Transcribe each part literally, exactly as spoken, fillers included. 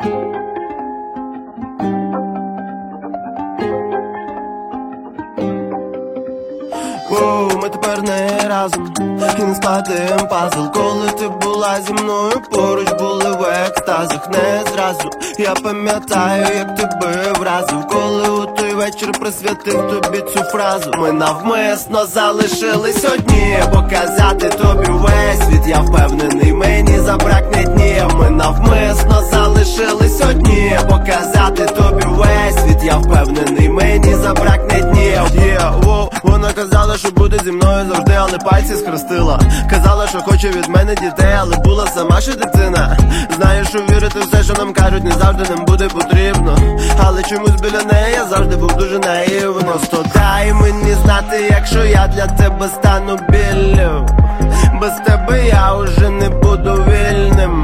Воу, ми тепер не разом, і не складаєм пазл. Коли ти була зі мною, поруч були в екстазах. Не зразу, я пам'ятаю, як тебе вразив, коли у той вечір присвятив тобі цю фразу. Ми навмисно залишились одні, показати тобі весь світ. Я впевнений, мені забракне днів. Ми навмисно залишились одні, показати тобі весь світ. Я впевнений, мені забракне днів. Yeah, воу, вона казала, що буде зі мною завжди, але пальці схрестила. Казала, що хоче від мене дітей, але була сама ще дитина. Знаю, що вірити в все, що нам кажуть, не завжди нам буде потрібно. Але чомусь біля неї я завжди був дуже наївно. Просто дай мені знати, якщо я для тебе стану біллю. Без тебе я уже не буду вільним.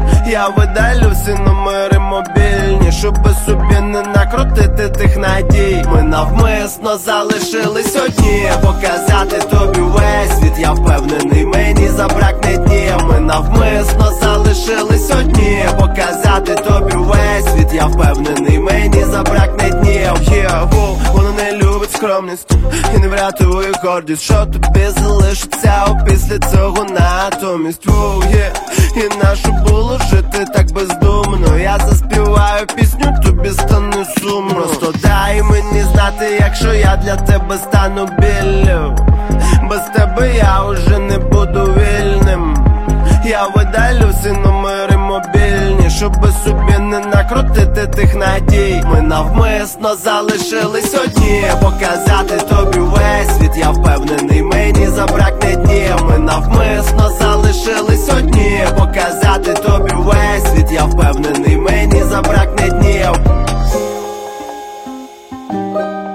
Я видалю всі номери мобільні, щоб собі не накрутити тих надій. Ми навмисно залишились одні, показати тобі весь світ. Я впевнений, мені забракне днів. Ми навмисно залишились одні, показати тобі весь світ. Я впевнений, мені забракне днів. Yeah, wow, вона не любить скромність і не врятує гордість. Що тобі залишиться опісля цього натомість? Wow, yeah. І нащо було жити так бездумно? Я заспіваю пісню, тобі стане сумно. Просто дай мені знати, якщо я для тебе стану біллю. Без тебе я уже не буду вільним. Я видалю всі номери мобільні, щоб собі не накрутити тих надій. Ми навмисно залишились одні, показати тобі весь світ. Я впевнений, мені забракне днів. Ми навмисно залишились одні, показати тобі весь світ. Я впевнений, мені забракне днів.